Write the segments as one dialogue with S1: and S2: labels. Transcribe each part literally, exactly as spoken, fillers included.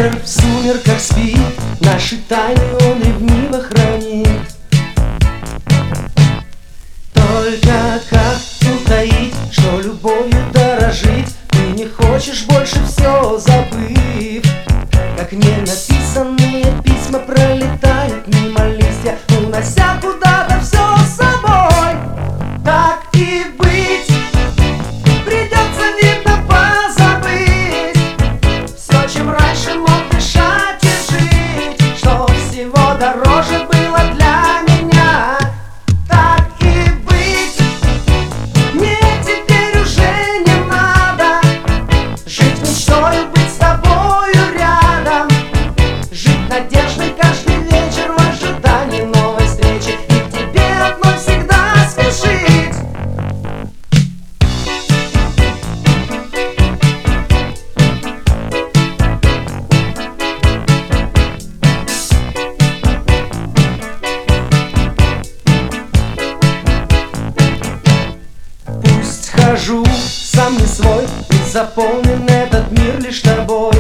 S1: Ветер в сумерках спит, наши тайны он ревниво хранит. Только как утаить, что любовью дорожить ты не хочешь больше, все забыв. Как ненаписанные письма пролетают мимо листья, унося куда-то все с собой. Так и быть, придется, видно, позабыть все, чем раньше мог дышать и жить, что всего дороже было для меня. Так и быть, мне теперь уже не надо жить мечтою, быть с тобою рядом, жить надеждой каждый вечер в ожидании новой встречи и к тебе одной всегда спешить. Пусть хожу сам не свой, и заполнен этот мир лишь тобой,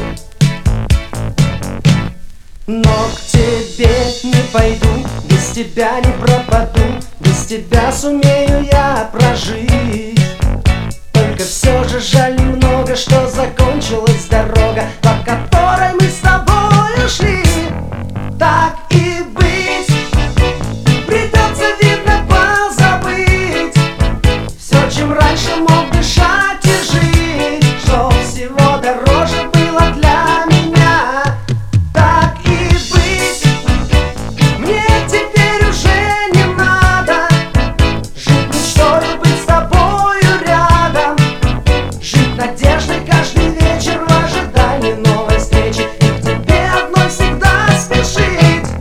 S1: но к тебе не пойду, без тебя не пропаду, без тебя сумею я прожить. Только все же жаль немного, что закончилась дорога, по которой мы с тобой ушли. Так и быть, придется, видно, позабыть все, чем раньше мог дышать и жить, что всего дороже было для меня. Так и быть, мне теперь уже не надо жить мечтою, быть с тобою рядом, жить надеждой каждый вечер в ожидании новой встречи и к тебе одной всегда спешить.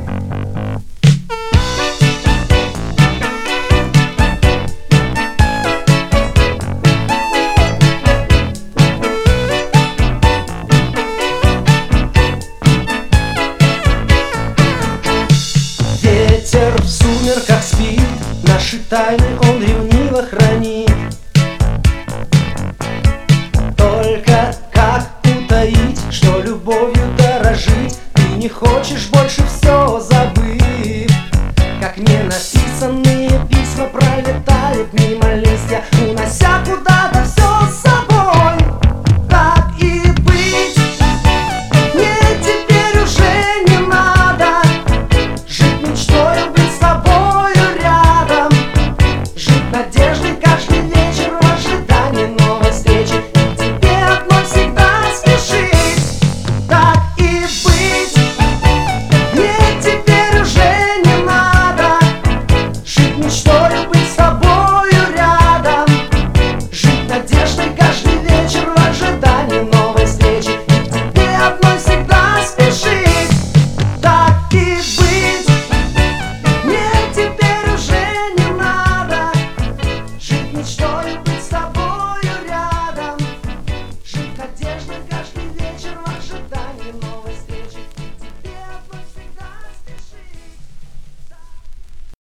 S1: Ветер в сумерках спит, наши тайны он ревниво хранит. Только как утаить, что любовью дорожить ты не хочешь больше,